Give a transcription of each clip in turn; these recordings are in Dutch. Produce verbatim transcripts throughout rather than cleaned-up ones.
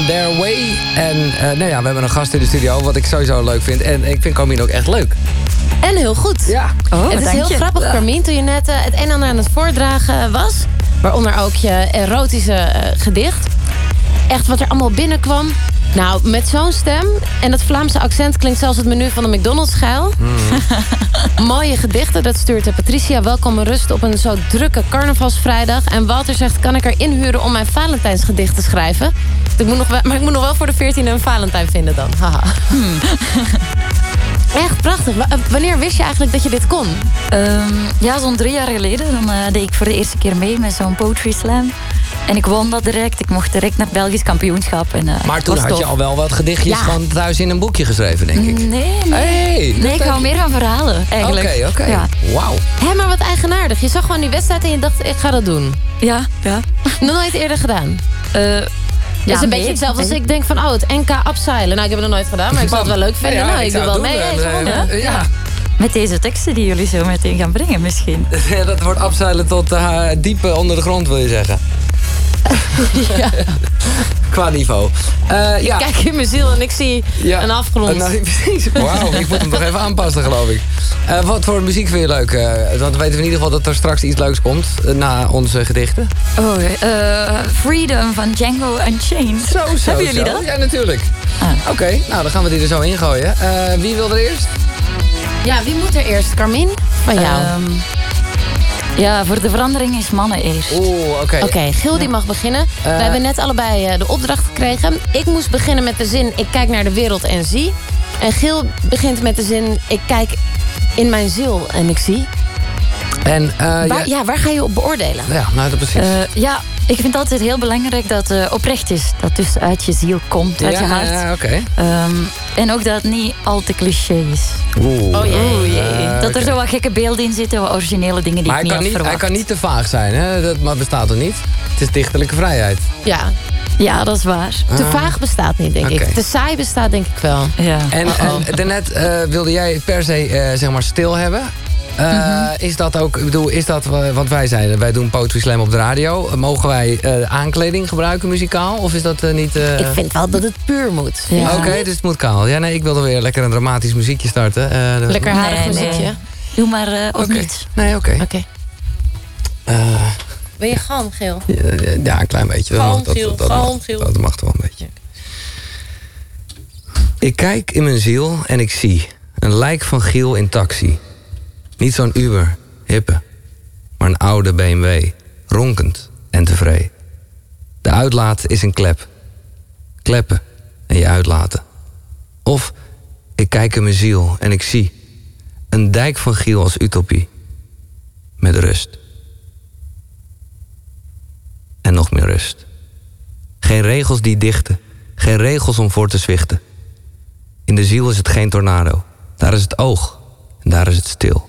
On Their Way. En uh, nou ja, we hebben een gast in de studio, wat ik sowieso leuk vind. En ik vind Carmien ook echt leuk. En heel goed. Ja. Oh, het is heel je. grappig, ja. Carmien, toen je net uh, het een en ander aan het voordragen was. Waaronder ook je erotische uh, gedicht. Echt wat er allemaal binnenkwam. Nou, met zo'n stem en dat Vlaamse accent klinkt zelfs het menu van de McDonald's geil. Mm. Mooie gedichten, dat stuurt de Patricia. Welkom en rust op een zo drukke carnavalsvrijdag. En Walter zegt, kan ik er inhuren om mijn Valentijnsgedicht te schrijven? Ik moet nog wel, maar ik moet nog wel voor de veertiende een Valentijn vinden dan. Haha. Hmm. Echt prachtig. W- wanneer wist je eigenlijk dat je dit kon? Um, ja, zo'n drie jaar geleden. Dan uh, deed ik voor de eerste keer mee met zo'n poetry slam. En ik won dat direct. Ik mocht direct naar het Belgisch kampioenschap. En, uh, maar toen had tof. je al wel wat gedichtjes ja. gewoon thuis in een boekje geschreven, denk ik. Nee, nee. Hey, nee ik hou meer van verhalen, eigenlijk. Oké, okay, oké. Okay. Ja. Wauw. Hé, maar wat eigenaardig. Je zag gewoon die wedstrijd en je dacht, ik ga dat doen. Ja, ja. Nog nooit eerder gedaan? Uh, Het is ja, een nee, beetje hetzelfde als nee. ik denk van, oh, het N K abseilen. Nou, ik heb het nog nooit gedaan, maar ik zou het wel leuk vinden. Ja, ja, nou, ik doe wel mee. En, uh, ja. ja. Met deze teksten die jullie zo meteen gaan brengen, misschien. Ja, dat wordt abseilen tot uh, diep onder de grond, wil je zeggen. Ja. Qua niveau. Uh, ik ja. kijk in mijn ziel en ik zie ja. een afgrond. Nou, precies. Wauw, ik moet hem toch even aanpassen, geloof ik. Uh, wat voor muziek vind je leuk? Uh, want we weten in ieder geval dat er straks iets leuks komt uh, na onze gedichten. Oh, uh, Freedom van Django Unchained. Zo, zo, Hebben jullie zo. dat? Ja, natuurlijk. Ah. Oké, okay, nou dan gaan we die er zo ingooien. Uh, wie wil er eerst? Ja, wie moet er eerst? Carmien? Van jou. Um, Ja, voor de verandering is mannen eerst. Oeh, oké. Okay. Oké, okay, Giel die mag beginnen. Uh, We hebben net allebei uh, de opdracht gekregen. Ik moest beginnen met de zin, ik kijk naar de wereld en zie. En Giel begint met de zin, ik kijk in mijn ziel en ik zie. En, uh, waar, ja, ja, waar ga je op beoordelen? Ja, nou dat precies. Uh, ja, ik vind het altijd heel belangrijk dat het uh, oprecht is. Dat dus uit je ziel komt, uit ja, je hart. Ja, oké. Okay. Um, en ook dat het niet al te cliché is. Oeh. Oh jee. Oh, jee. Uh, dat okay. er zo wat gekke beelden in zitten, wat originele dingen die maar ik niet had niet, verwacht. Hij kan niet te vaag zijn, hè? Dat maar bestaat er niet. Het is dichterlijke vrijheid. Ja. Ja, dat is waar. Ah. Te vaag bestaat niet, denk okay. ik. Te saai bestaat denk ik wel. Ja. En, en daarnet uh, wilde jij per se uh, zeg maar stil hebben. Uh, mm-hmm. Is dat ook, ik bedoel, is dat, want wij zijn, wij doen Poetry Slam op de radio. Mogen wij uh, aankleding gebruiken muzikaal? Of is dat uh, niet... Uh... Ik vind wel dat het puur moet. Ja. Oké, okay, dus het moet kaal. Ja, nee, ik wilde weer lekker een dramatisch muziekje starten. Uh, de... Lekker harig nee, muziekje. Nee. Doe maar uh, of okay. niet. Nee, oké. Okay. Okay. Uh, ben je galm, Geel? Ja, ja, een klein beetje. Galm, dat, Giel. dat, dat, galm, mag, Giel. dat mag toch wel een beetje. Ik kijk in mijn ziel en ik zie een lijk van Giel in taxi. Niet zo'n Uber, hippe, maar een oude B M W, ronkend en tevreden. De uitlaat is een klep. Kleppen en je uitlaten. Of ik kijk in mijn ziel en ik zie een dijk van Giel als utopie. Met rust. En nog meer rust. Geen regels die dichten, geen regels om voor te zwichten. In de ziel is het geen tornado. Daar is het oog en daar is het stil.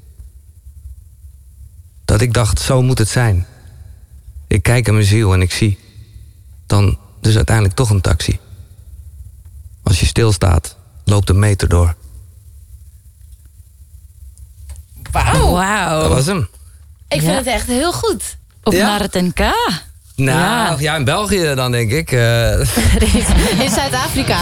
Dat ik dacht, zo moet het zijn. Ik kijk in mijn ziel en ik zie. Dan dus uiteindelijk toch een taxi. Als je stilstaat, loopt de meter door. Wauw. Wow. Dat was hem. Ik vind ja. het echt heel goed. Of ja? naar het N K. Nou, ja. ja, in België dan denk ik. Uh... in Zuid-Afrika.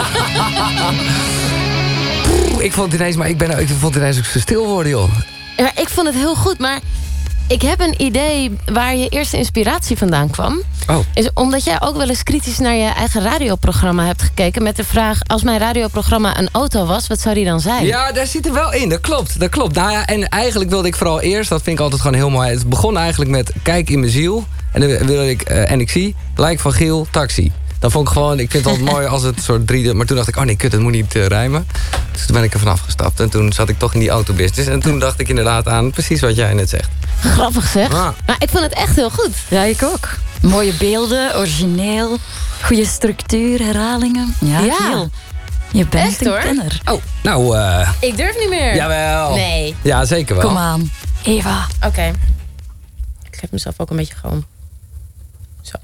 Ik vond het ineens, maar ik, ben, ik vond het ineens ook zo stil worden, joh. Ja, ik vond het heel goed, maar ik heb een idee waar je eerste inspiratie vandaan kwam. Oh. Is omdat jij ook wel eens kritisch naar je eigen radioprogramma hebt gekeken met de vraag, als mijn radioprogramma een auto was, wat zou die dan zijn? Ja, daar zit er wel in, dat klopt, dat klopt. Nou ja, en eigenlijk wilde ik vooral eerst, dat vind ik altijd gewoon heel mooi. Het begon eigenlijk met kijk in mijn ziel en dan wilde ik, uh, en ik zie, lijk van Giel, taxi. Dan vond ik gewoon, ik vind het altijd mooi als het soort drie... Maar toen dacht ik, oh nee, kut, het moet niet uh, rijmen. Dus toen ben ik er vanaf gestapt. En toen zat ik toch in die autobusiness. En toen dacht ik inderdaad aan precies wat jij net zegt. Grappig zeg. Ah. Maar ik vond het echt heel goed. Ja, ik ook. Mooie beelden, origineel. Goede structuur, herhalingen. Ja, ja. Giel. Je bent echt, een hoor. kenner. Oh, nou... Uh... Ik durf niet meer. Jawel. Nee. Ja, zeker wel. Kom aan, Eva. Oké. Okay. Ik geef mezelf ook een beetje gewoon... Zo.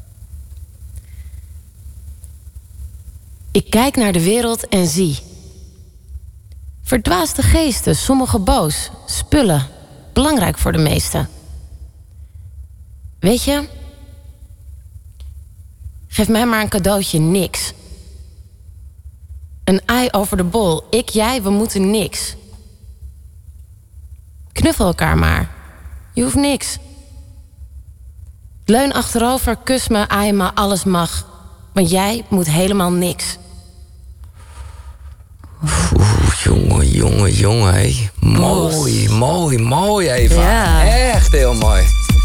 Ik kijk naar de wereld en zie. Verdwaasde geesten, sommige boos. Spullen, belangrijk voor de meesten. Weet je... Geef mij maar een cadeautje, niks. Een ei over de bol. Ik, jij, we moeten niks. Knuffel elkaar maar. Je hoeft niks. Leun achterover, kus me, aai me, alles mag. Want jij moet helemaal niks. Oeh, jongen, jongen, jongen. Hé. Mooi, mooi, mooi, Eva. Ja. Echt heel mooi.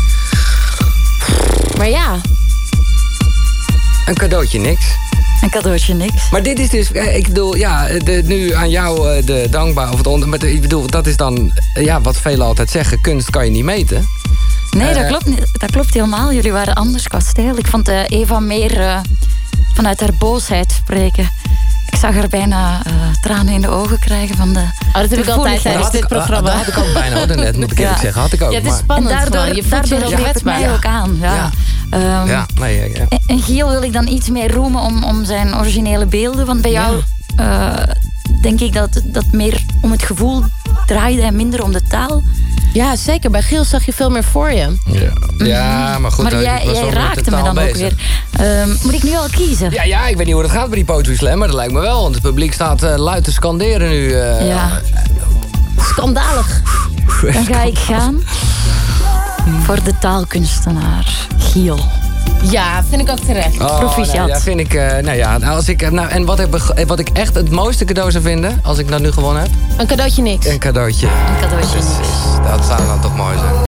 Maar ja. Een cadeautje niks. Een cadeautje niks. Maar dit is dus, ik bedoel, ja, de, nu aan jou de dankbaar of het onder. Maar de, ik bedoel, dat is dan, ja, wat velen altijd zeggen: kunst kan je niet meten. Nee, Uh, dat klopt niet. Dat klopt helemaal. Jullie waren anders qua stijl. Ik vond uh, Eva meer uh, vanuit haar boosheid spreken. Ik zag haar bijna uh, tranen in de ogen krijgen van de. Oh, dat heb ik altijd tijdens dit programma. Dat had ik ook bijna hoor, net moet ik eerlijk Ja. zeggen. Had ik ook. Ja, het is maar- spannend. En daardoor, gewoon. Je voelt daardoor je heel greep het kwetsbaar. mij ook aan. Ja. Ja. Ehm, Ja, nee, ja, ja. en- En Giel wil ik dan iets meer roemen om, om zijn originele beelden. Want bij jou uh, denk ik dat dat meer om het gevoel draaide en minder om de taal. Ja, zeker. Bij Giel zag je veel meer voor je. Ja, ja maar goed. maar ik jij, was jij wel met raakte de me taal dan ook bezig. weer. Ehm, moet ik nu al kiezen? Ja, ja, ik weet niet hoe dat gaat bij die Poetry Slam, maar dat lijkt me wel. Want het publiek staat uh, luid te scanderen nu. Uh, Ja. Schandalig. Dan ga ik gaan voor de taalkunstenaar Giel. Ja, vind ik ook terecht. Oh, Proficiat. nou, ja, vind ik. Uh, nou ja, als ik, nou, en wat, heb, ik- wat ik echt het mooiste cadeau zou vinden, als ik dat nu gewonnen heb, Een cadeautje niks. een cadeautje. Een cadeautje niks. Dat zou dan toch mooi zijn.